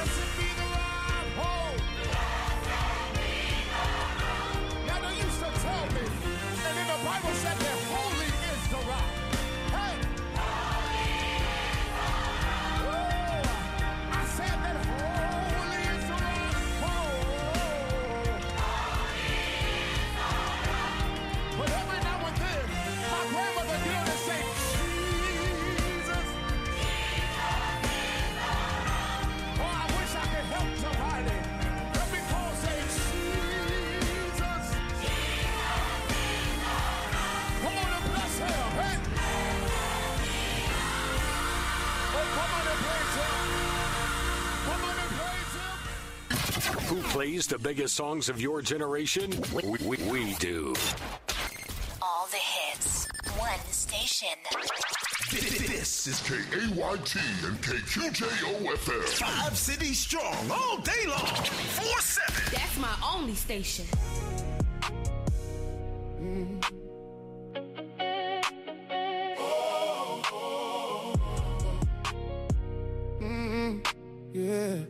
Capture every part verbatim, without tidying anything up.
Blessed be the rock. Oh. Now they used to tell me, and then the Bible said that holy is the rock. Hey. Holy is the rock. Oh. I said that holy is the rock. Oh. Holy is the rock. But every now and then, my grandmother get on and say, Jesus. Jesus is the rock. Oh, I wish I could help somebody. Let me call, say, Jesus. Jesus is the rock. Come on and bless him, hey. Oh, come on and praise him. Come on and praise him. Who plays the biggest songs of your generation? We, we, we do. All the hits. One station. This is K A Y T and K Q J O F M. Five cities strong all day long. four seven. That's my only station. Yeah.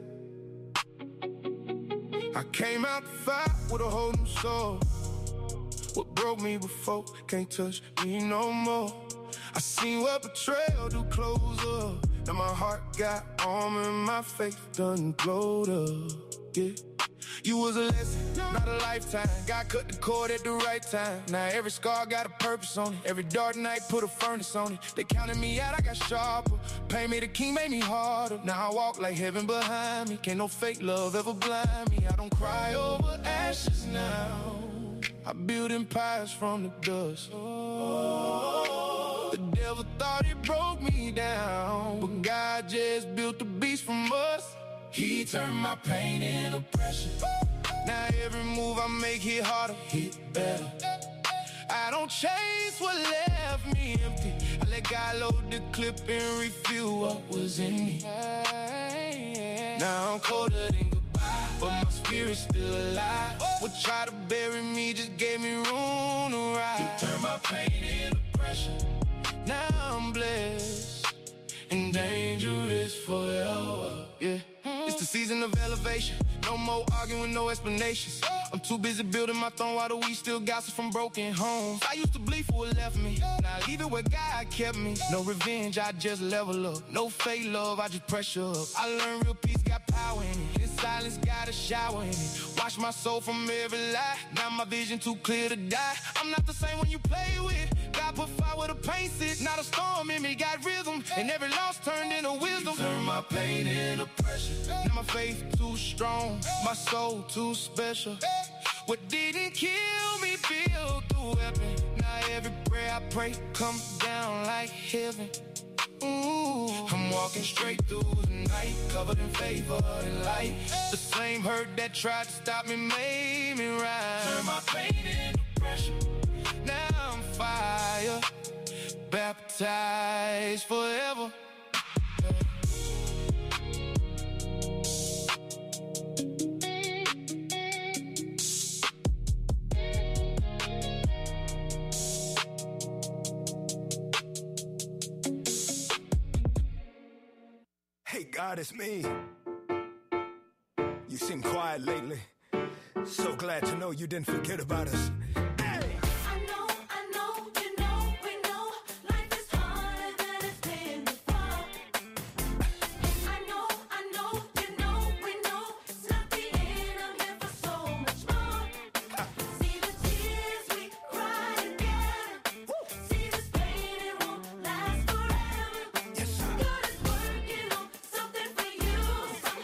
I came out to fight with a whole new soul. What broke me before can't touch me no more. I seen what betrayal do close up. Now my heart got armor and my faith done glowed up. Yeah. You was a lesson, not a lifetime. God cut the cord at the right time. Now every scar got a purpose on it. Every dark night put a furnace on it. They counted me out, I got sharper. Pain made the king, made me harder. Now I walk like heaven behind me. Can't no fake love ever blind me. I don't cry over ashes now. I build empires from the dust. Oh, the devil thought he broke me down, but God just built the beast from us. He turned my pain into pressure. Now every move I make hit harder, hit better. I don't chase what left me empty. I let God load the clip and refuel what was in me. Now I'm colder than goodbye, but my spirit's still alive. What tried to bury me just gave me room to ride. He turned my pain into pressure. Now I'm blessed and dangerous forever. Yeah. It's the season of elevation. No more arguing, no explanations. I'm too busy building my throne while the weed still gossip from broken homes. I used to bleed for what left me. Now I leave it where God kept me. No revenge, I just level up. No fake love, I just pressure up. I learned real peace got power in it. This silence got a shower in it. Wash my soul from every lie. Now my vision too clear to die. I'm not the same when you play with. God put fire where the pain sits. Not a storm in me, got rhythm. And every loss turned into wisdom. Turn my pain into pressure. Now my faith too strong, my soul too special. What didn't kill me built the weapon. Now every prayer I pray comes down like heaven. Ooh, I'm walking straight through the night, covered in favor and light. The same hurt that tried to stop me made me rise. Turn my pain into pressure. Now I'm fire, baptized forever. Hey God, it's me. You seem quiet lately. So glad to know you didn't forget about us.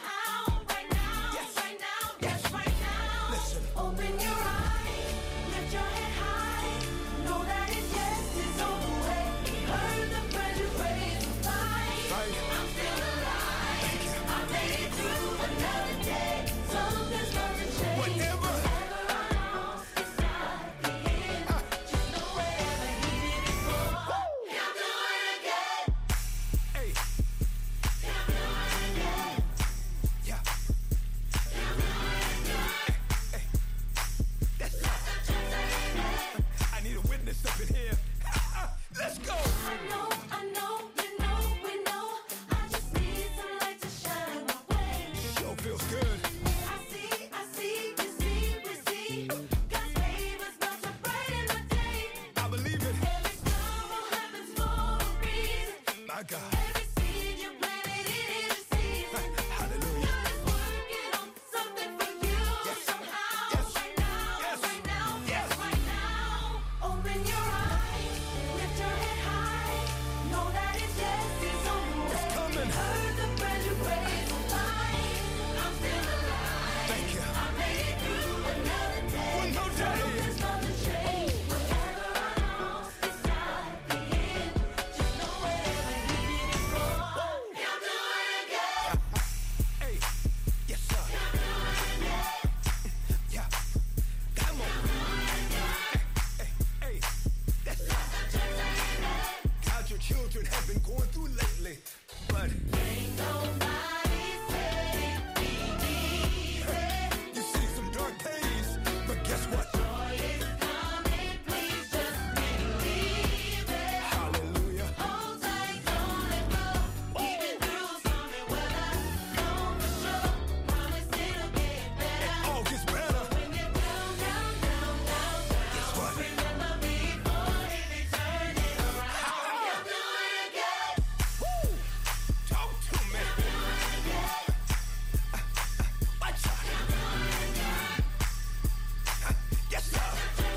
Open your eyes, lift your feels good. I see, I see, receive, receive. God's favors multiplying my day. I believe it. Every storm happens for a reason. My God. Every seed you planted, it is a season. Hallelujah. God is working on something for you. Yes. Somehow, Yes. right now, Yes. right now, Yes. right now. Open your eyes, lift your head high. Know that it's yes, it's on the way. coming. Heard the brand new praise of life. I'm still alive. Thank you. I made it through another day. One more day. Something's gonna change. Whatever I lost, it's not the end. Just know wherever He did it for, He'll do it again. Hey. Yes, sir. Yeah. Come on. Hey, hey, hey. That's God, your children have been going through lately, but Ain't nobody said it'd be easy. you see some dark days. But guess what? Joy is coming, please just believe it. Hallelujah. Hold tight, don't let go. Even through stormy weather, know for sure. Promise it'll get better. All gets better. When you're down, down, down, down, Guess what? remember me for Him and turn it around. He'll do it again. Woo! Talk to me. Watch out. Yes, sir.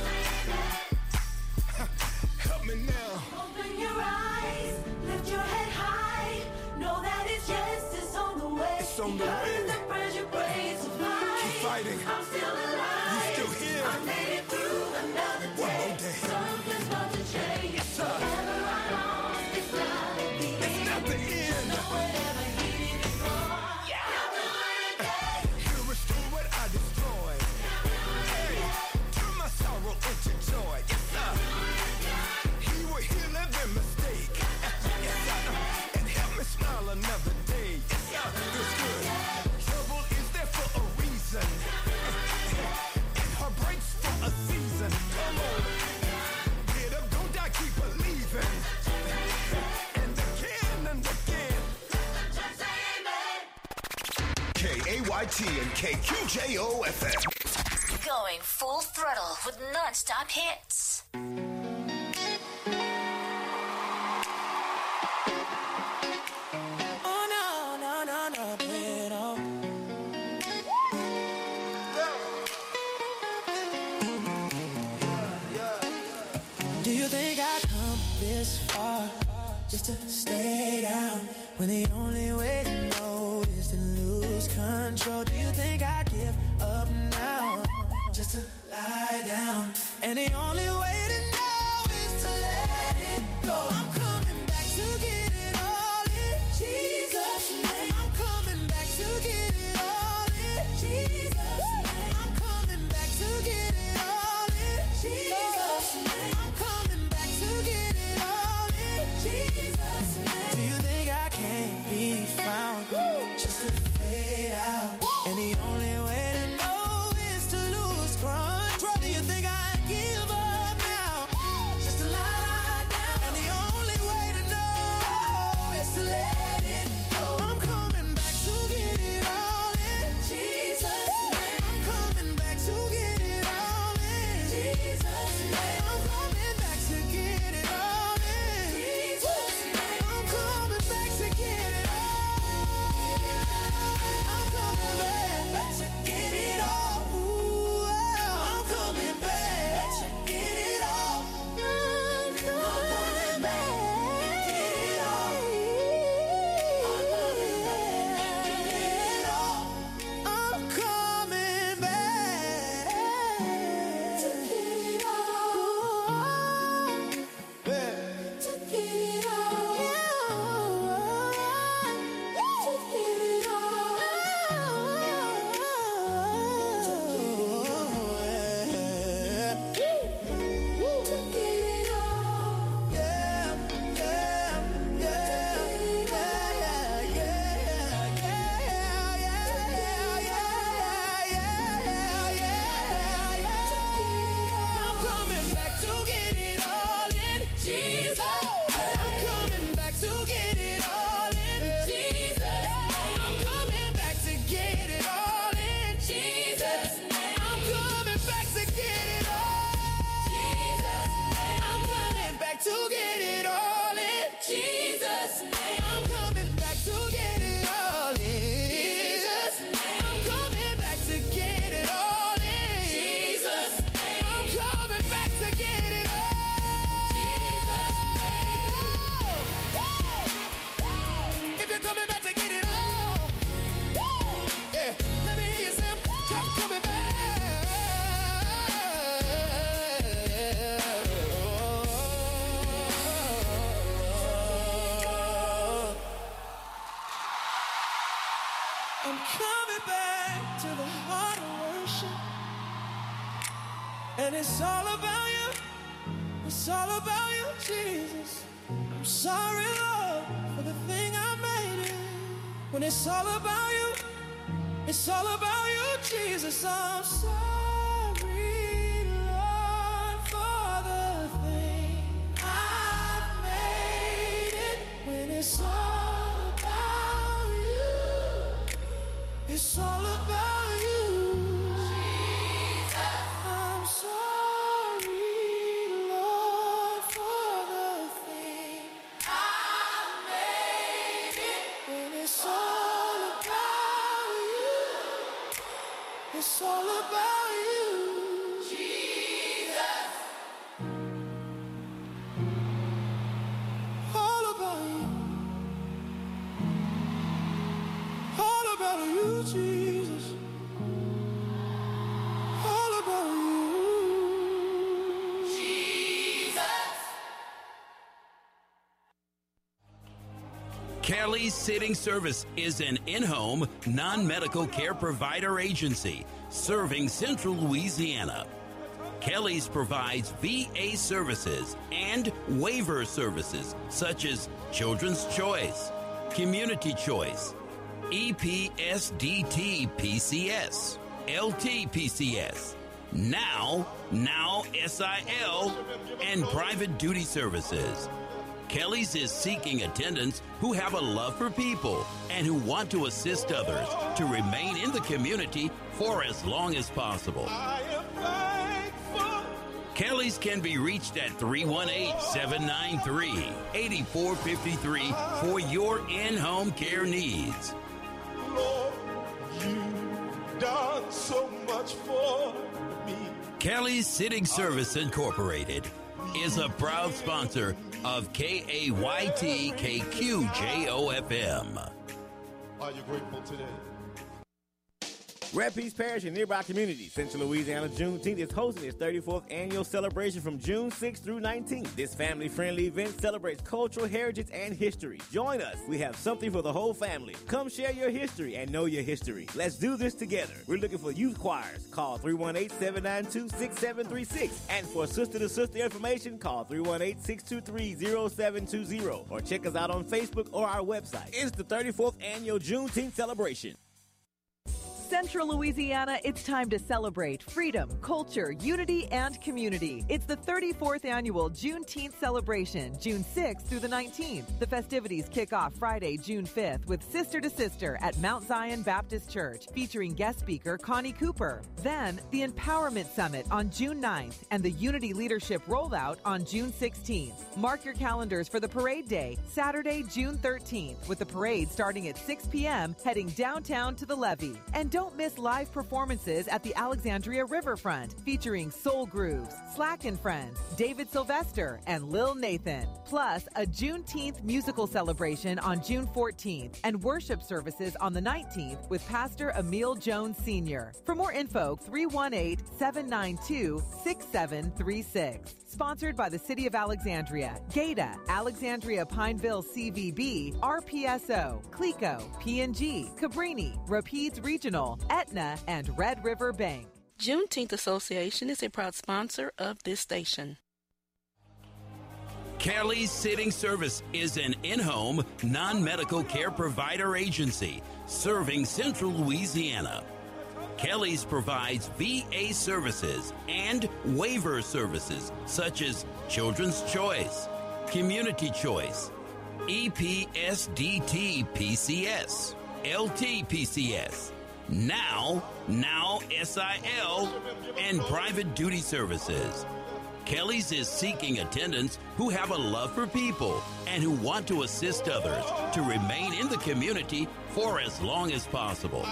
Help me now. Open your eyes, lift your head high. Know that it's yes, it's on the way. It's on the Heard way. the praise you praise of life. Keep fighting. I'm still alive. You still here. I made it through another day. One more day. Something's about to change. Yes, sir. Whatever I lost, it's not the It's end. not the end. Whatever He did it for, He'll do it again. He'll restore what I destroyed. Hey, turn my sorrow into joy. Yes, sir. He will heal every mistake. Yes, sir. And help me smile another day. Yes, sir. Feels good. Trouble is there for a reason. And heartbreaks for a season. Come on. Get up, don't die, keep believing. And again and again. Just say amen. K A Y T and K Q J O F M. Going full throttle with non-stop hits. Oh no, no, no, no, no. Do you think I come this far just to stay down when the only way to know is to lose control? Do you think I give up now just to lie down? And the only way to know is to let it go. I'm coming back to get it all in Jesus' name. I'm coming back to get it all in Jesus' name. I'm coming back to get it all in Jesus' name. I'm coming back to get it all in Jesus' name. Do you think I can't be found just to fade out? And the only way to know is to lose control. Do you think I give up now just to lie down? And the only way to know is to let it go. I'm coming back to get it all in Jesus' name. I'm coming back to get it all in Jesus' name. I'm coming back to get it all in Jesus' name. I'm coming back to get it all. I'm coming back to back to the heart of worship. And it's all about you. It's all about you, Jesus. I'm sorry, Lord, for the thing I made it. When it's all about you, it's all about you, Jesus. I'm sorry, Lord, for the thing I've made it. When it's all about you, it's all about you, Jesus. I'm sorry, Lord, for the thing I've made it. When it's all about you, it's all about you, Jesus. All about you. All about you, Jesus. All about you, Jesus. Kelly's Sitting Service is an in-home, non-medical care provider agency serving Central Louisiana. Kelly's provides V A services and waiver services such as Children's Choice, Community Choice, E P S D T P C S, L T P C S, Now, Now S I L, and Private Duty Services. Kelly's is seeking attendants who have a love for people and who want to assist others to remain in the community for as long as possible. Kelly's can be reached at three one eight, seven nine three, eight four five three for your in-home care needs. Lord, you've done so much for me. Kelly's Sitting Service Incorporated is a proud sponsor of K A Y T K Q J O F M. Are you grateful today? Red Peace Parish and nearby communities, Central Louisiana Juneteenth is hosting its thirty-fourth annual celebration from June sixth through nineteenth. This family-friendly event celebrates cultural heritage and history. Join us. We have something for the whole family. Come share your history and know your history. Let's do this together. We're looking for youth choirs. Call three one eight, seven nine two, six seven three six. And for sister-to-sister information, call three one eight, six two three, zero seven two zero. Or check us out on Facebook or our website. It's the thirty-fourth annual Juneteenth celebration. Central Louisiana, it's time to celebrate freedom, culture, unity, and community. It's the thirty-fourth annual Juneteenth celebration, June sixth through the nineteenth. The festivities kick off Friday, June fifth with Sister to Sister at Mount Zion Baptist Church, featuring guest speaker Connie Cooper. Then, the Empowerment Summit on June ninth and the Unity Leadership Rollout on June sixteenth. Mark your calendars for the parade day, Saturday, June thirteenth, with the parade starting at six p.m., heading downtown to the levee. And don't Don't miss live performances at the Alexandria Riverfront, featuring Soul Grooves, Slack and Friends, David Sylvester, and Lil Nathan. Plus, a Juneteenth musical celebration on June fourteenth and worship services on the nineteenth with Pastor Emil Jones Senior For more info, three one eight, seven nine two, six seven three six. Sponsored by the City of Alexandria, GATA, Alexandria Pineville C V B, R P S O, CLECO, P and G, Cabrini, Rapides Regional, Aetna, and Red River Bank. Juneteenth Association is a proud sponsor of this station. Kelly's Sitting Service is an in-home, non-medical care provider agency serving Central Louisiana. Kelly's provides V A services and waiver services such as Children's Choice, Community Choice, E P S D T P C S, L T P C S, Now, Now S I L, and Private Duty Services. Kelly's is seeking attendants who have a love for people and who want to assist others to remain in the community for as long as possible.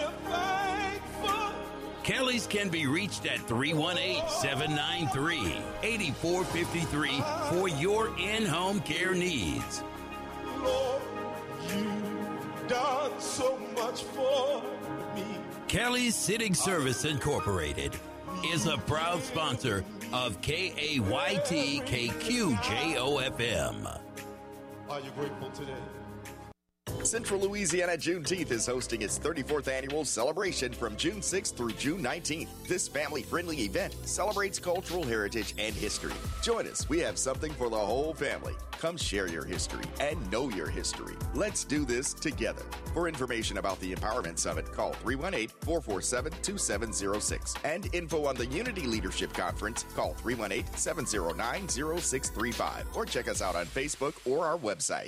Kelly's can be reached at three one eight, seven nine three, eight four five three for your in-home care needs. Lord, you've done so much for me. Kelly's Sitting Service Incorporated is a proud sponsor of K A Y T K Q J O F M. Are you grateful today? Central Louisiana Juneteenth is hosting its thirty-fourth annual celebration from June sixth through June nineteenth. This family-friendly event celebrates cultural heritage and history. Join us. We have something for the whole family. Come share your history and know your history. Let's do this together. For information about the Empowerment Summit, call three one eight, four four seven, two seven zero six. And info on the Unity Leadership Conference, call three one eight, seven zero nine, zero six three five. Or check us out on Facebook or our website.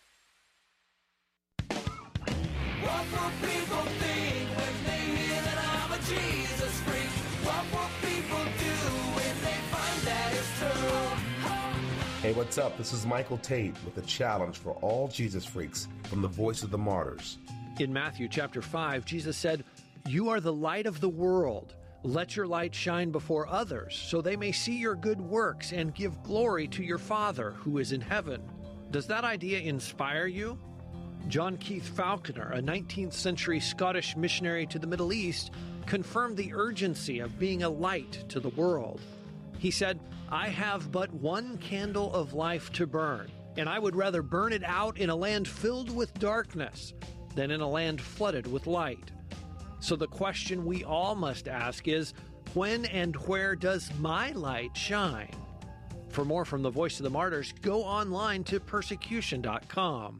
What will people think when they hear that I'm a Jesus freak? What will people do when they find that it's true? Hey, what's up? This is Michael Tate with a challenge for all Jesus freaks from the Voice of the Martyrs. In Matthew chapter five, Jesus said, "You are the light of the world. Let your light shine before others, so they may see your good works and give glory to your Father who is in heaven." Does that idea inspire you? John Keith Falconer, a nineteenth century Scottish missionary to the Middle East, confirmed the urgency of being a light to the world. He said, "I have but one candle of life to burn, and I would rather burn it out in a land filled with darkness than in a land flooded with light." So the question we all must ask is, when and where does my light shine? For more from the Voice of the Martyrs, go online to persecution dot com.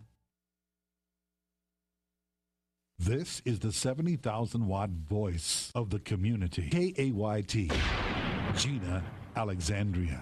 This is the seventy thousand watt voice of the community. K A Y T, Gina Alexandria.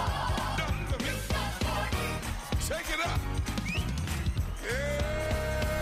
Take it up. Yeah.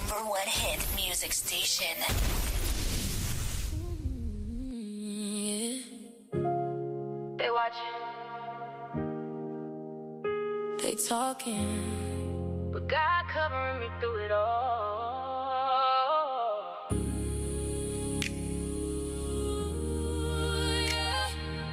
number one hit music station. They watching, they talking, but God covering me through it all. Yeah.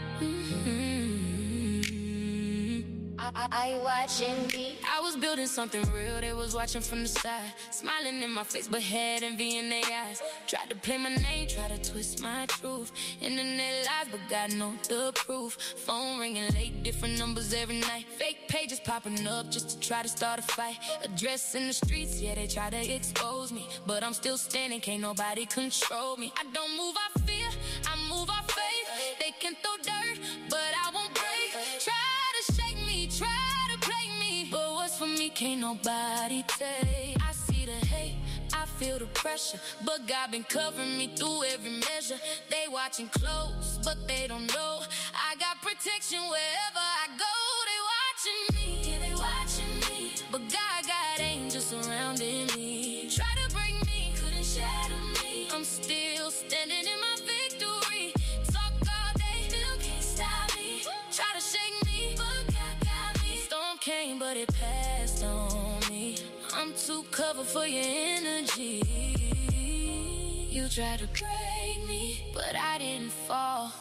Mm-hmm. I, I, I watching me. I was building something real, they was watching from the side, smiling in my face, but had envy in their eyes. Tried to play my name, tried to twist my truth. Internet lies, but God know the proof. Phone ringing late, different numbers every night. Fake pages popping up just to try to start a fight. Address in the streets, yeah, they try to expose me, but I'm still standing, can't nobody control me. I don't move off fear, I move off faith. They can throw dirt, but I won't break. Try to shake me, try to play me, but what's for me can't nobody take. I see the hate, I feel the pressure, but God been covering me through every measure. They watching close, but they don't know I got protection wherever I go. They watching me, yeah, they watching me, but God got angels surrounding me. Try to break me, couldn't shatter me. I'm still standing in my victory. Talk all day, still can't stop me. Try to shake me, but God got me. Storm came, but it passed on me. I'm too covered for your energy. You tried to break me, but I didn't fall.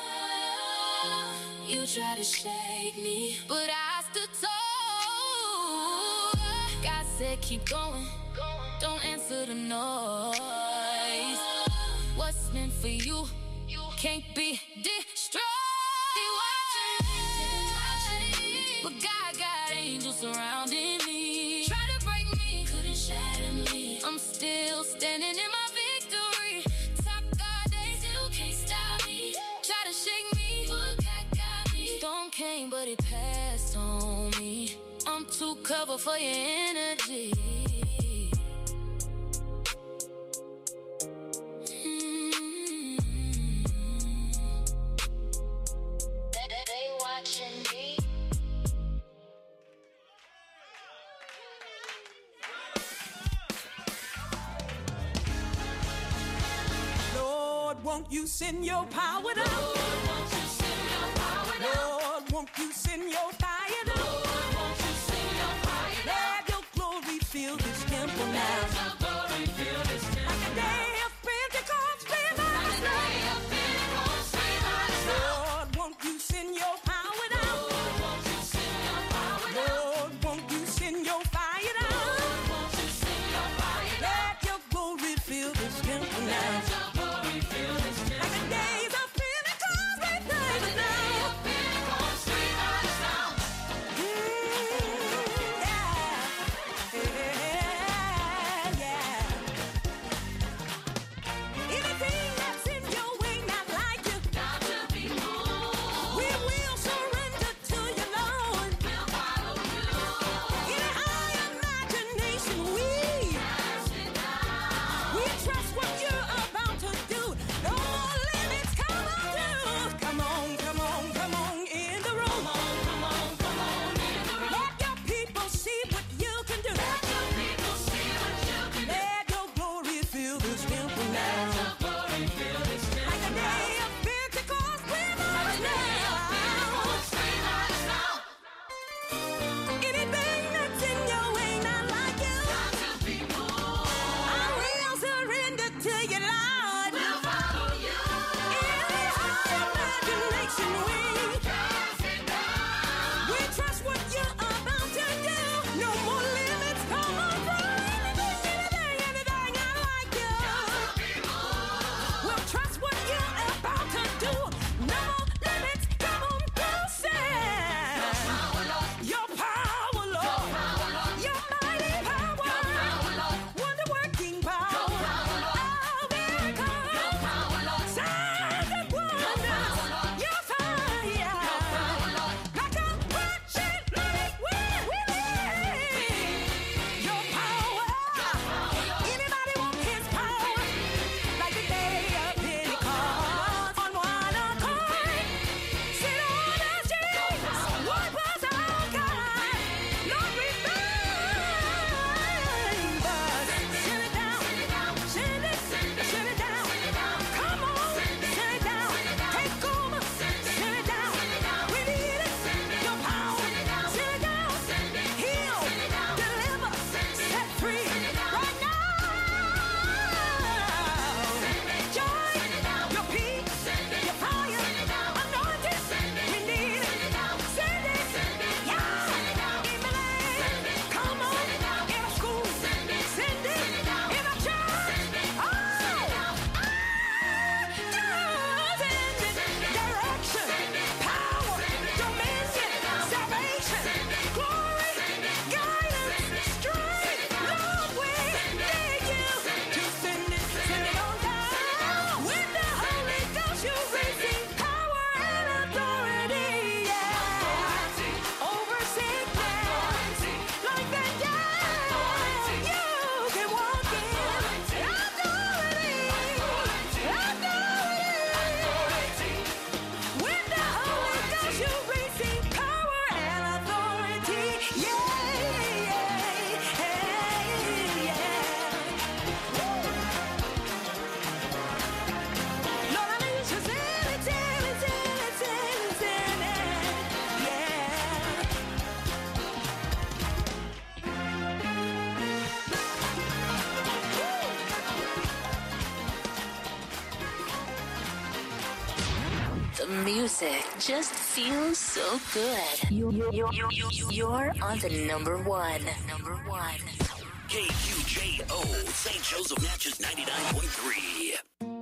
You tried to shake me, but I stood tall. God said keep going, don't answer the noise. What's meant for you can't be destroyed. They watching me, but God got angels surrounding me. Try to break me, couldn't shatter me. I'm still standing in my victory. Talk all day, still can't stop me. Try to shake me, but God got me. Storm came, but it passed on me. I'm too covered for your energy. Mm-hmm. They, they watching me. Lord, won't you send your power down? Lord, won't you send your power down? Lord, won't you send your fire down? Lord, won't you send your fire down? Let your glory fill this temple now. Let your glory fill this temple. Like a day of Pentecost, revive us now. Like a day of Pentecost, revive us now. Lord, won't you send your power down? Lord, won't you send your power down? Lord, won't you send your fire down? Lord, won't you send your fire down? Let your glory fill this temple now. Let your glory fill this temple. Like the days of Pentecost, revive us now. The music just feels so good. You, you, you, you, you, you're on the number one. Number one. K Q J O, Saint Joseph Natchez ninety-nine point three.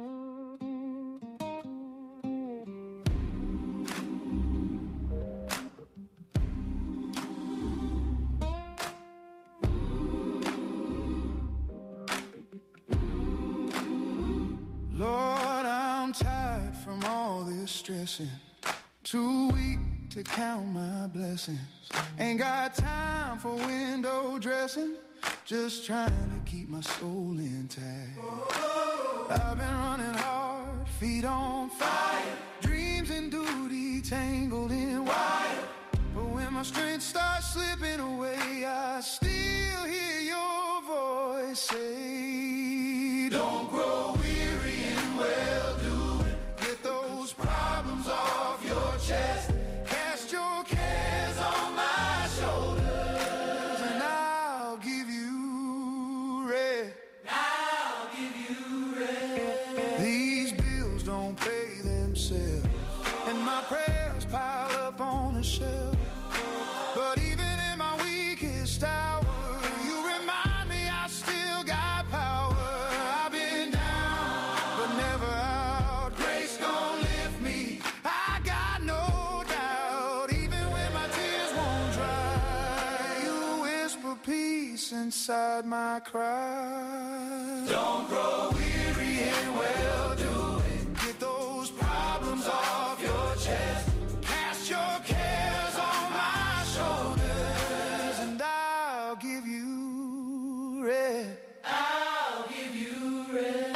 Lord, I'm tired from all this stressing. Too weak to count my blessings. Ain't got time for window dressing. Just trying to keep my soul intact. I've been running hard, feet on fire. Dreams and duty tangled in wire. But when my strength starts slipping away, I still hear your voice say, don't grow weary in well-doing. Get those problems off your chest. Cast your cares on my shoulders, and I'll give you rest. I'll give you rest. These bills don't pay themselves, and my prayers pile up on a shelf. But even in my weakest hour, you remind me I still got power. I've been down, but never out. Grace gon' lift me, I got no doubt. Even when my tears won't dry, you whisper peace inside my cry. Don't grow weary in well-doing. Get those problems off your chest. Cast your cares on my shoulders, and I'll give you rest. I'll give you rest.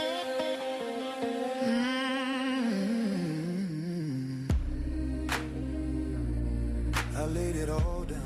Mm-hmm. I laid it all down.